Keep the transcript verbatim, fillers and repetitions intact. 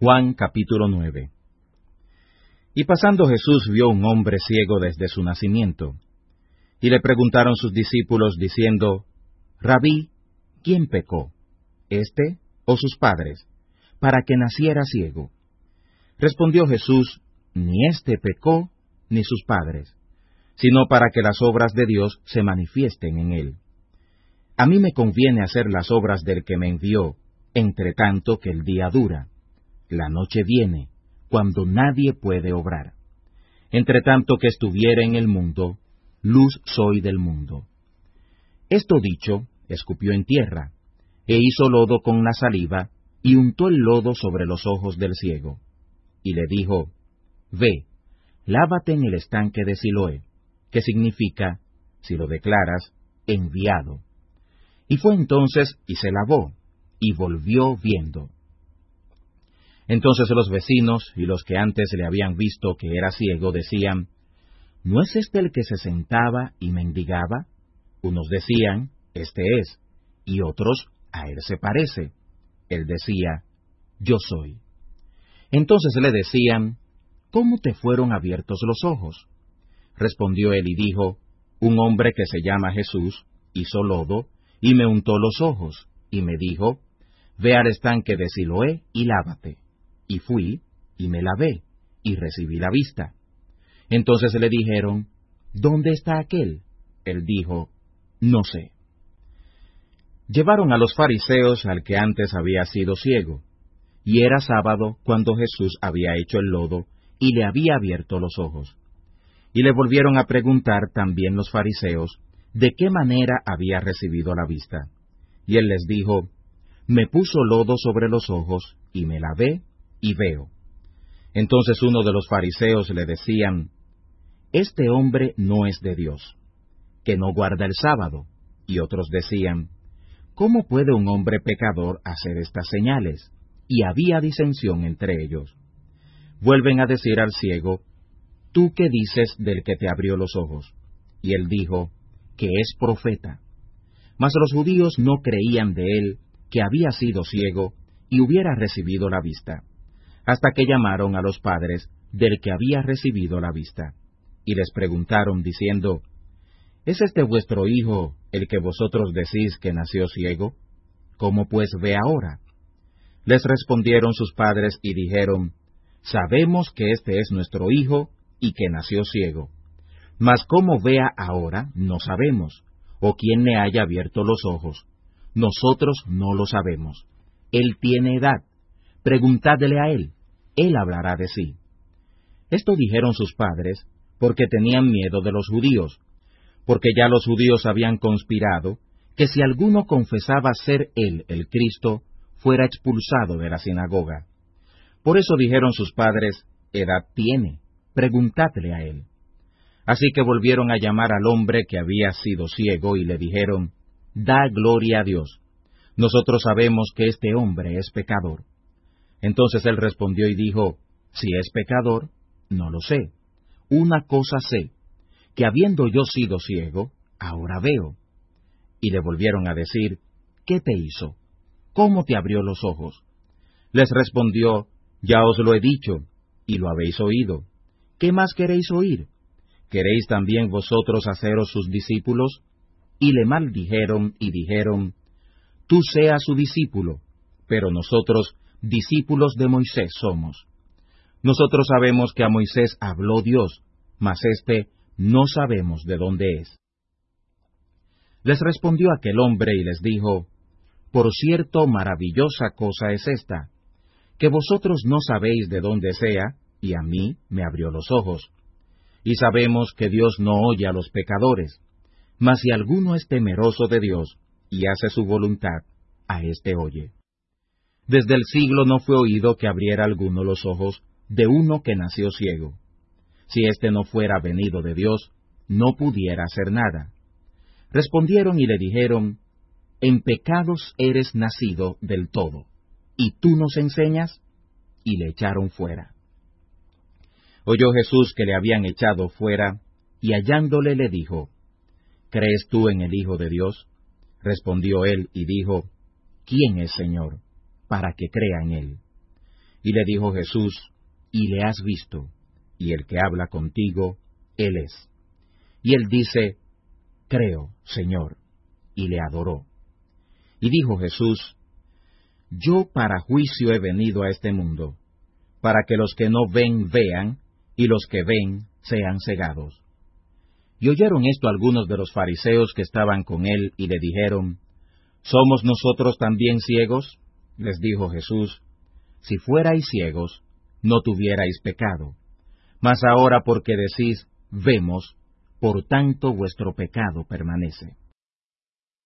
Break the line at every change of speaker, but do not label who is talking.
Juan capítulo nueve. Y pasando Jesús vio un hombre ciego desde su nacimiento. Y le preguntaron sus discípulos, diciendo, Rabí, ¿quién pecó, éste o sus padres, para que naciera ciego? Respondió Jesús, ni éste pecó, ni sus padres, sino para que las obras de Dios se manifiesten en él. A mí me conviene hacer las obras del que me envió, entre tanto que el día dura. La noche viene, cuando nadie puede obrar. Entre tanto que estuviera en el mundo, luz soy del mundo. Esto dicho, escupió en tierra, e hizo lodo con la saliva, y untó el lodo sobre los ojos del ciego. Y le dijo, Ve, lávate en el estanque de Siloé, que significa, si lo declaras, enviado. Y fue entonces y se lavó, y volvió viendo. Entonces los vecinos y los que antes le habían visto que era ciego decían, ¿no es este el que se sentaba y mendigaba? Unos decían, Este es, y otros, a él se parece. Él decía, Yo soy. Entonces le decían, ¿cómo te fueron abiertos los ojos? Respondió él y dijo, Un hombre que se llama Jesús hizo lodo, y me untó los ojos, y me dijo, Ve al estanque de Siloé y lávate. Y fui, y me lavé, y recibí la vista. Entonces le dijeron, ¿dónde está aquel? Él dijo, No sé. Llevaron a los fariseos al que antes había sido ciego, y era sábado cuando Jesús había hecho el lodo, y le había abierto los ojos. Y le volvieron a preguntar también los fariseos, de qué manera había recibido la vista. Y él les dijo, Me puso lodo sobre los ojos, y me lavé, y veo. Entonces uno de los fariseos le decían, Este hombre no es de Dios, que no guarda el sábado. Y otros decían, ¿cómo puede un hombre pecador hacer estas señales? Y había disensión entre ellos. Vuelven a decir al ciego, ¿tú qué dices del que te abrió los ojos? Y él dijo, que es profeta. Mas los judíos no creían de él, que había sido ciego, y hubiera recibido la vista, hasta que llamaron a los padres del que había recibido la vista, y les preguntaron, diciendo, ¿es este vuestro hijo el que vosotros decís que nació ciego? ¿Cómo pues ve ahora? Les respondieron sus padres y dijeron, Sabemos que este es nuestro hijo, y que nació ciego. Mas cómo vea ahora, no sabemos, o quién le haya abierto los ojos. Nosotros no lo sabemos. Él tiene edad. Preguntadle a él, él hablará de sí. Esto dijeron sus padres, porque tenían miedo de los judíos, porque ya los judíos habían conspirado, que si alguno confesaba ser él el Cristo, fuera expulsado de la sinagoga. Por eso dijeron sus padres, edad tiene, preguntadle a él. Así que volvieron a llamar al hombre que había sido ciego, y le dijeron, da gloria a Dios. Nosotros sabemos que este hombre es pecador. Entonces él respondió y dijo, si es pecador, no lo sé. Una cosa sé, que habiendo yo sido ciego, ahora veo. Y le volvieron a decir, ¿qué te hizo? ¿Cómo te abrió los ojos? Les respondió, ya os lo he dicho, y lo habéis oído. ¿Qué más queréis oír? ¿Queréis también vosotros haceros sus discípulos? Y le maldijeron y dijeron, tú seas su discípulo, pero nosotros discípulos de Moisés somos. Nosotros sabemos que a Moisés habló Dios, mas éste no sabemos de dónde es. Les respondió aquel hombre y les dijo, por cierto, maravillosa cosa es esta, que vosotros no sabéis de dónde sea, y a mí me abrió los ojos. Y sabemos que Dios no oye a los pecadores, mas si alguno es temeroso de Dios y hace su voluntad, a éste oye. Desde el siglo no fue oído que abriera alguno los ojos de uno que nació ciego. Si éste no fuera venido de Dios, no pudiera hacer nada. Respondieron y le dijeron, en pecados eres nacido del todo, ¿y tú nos enseñas? Y le echaron fuera. Oyó Jesús que le habían echado fuera, y hallándole le dijo, ¿crees tú en el Hijo de Dios? Respondió él y dijo, ¿quién es Señor, para que crea en él? Y le dijo Jesús, y le has visto, y el que habla contigo, él es. Y él dice, creo, Señor, y le adoró. Y dijo Jesús, yo para juicio he venido a este mundo, para que los que no ven vean, y los que ven sean cegados. Y oyeron esto algunos de los fariseos que estaban con él, y le dijeron, ¿somos nosotros también ciegos? Les dijo Jesús, si fuerais ciegos, no tuvierais pecado. Mas ahora porque decís, vemos, por tanto vuestro pecado permanece.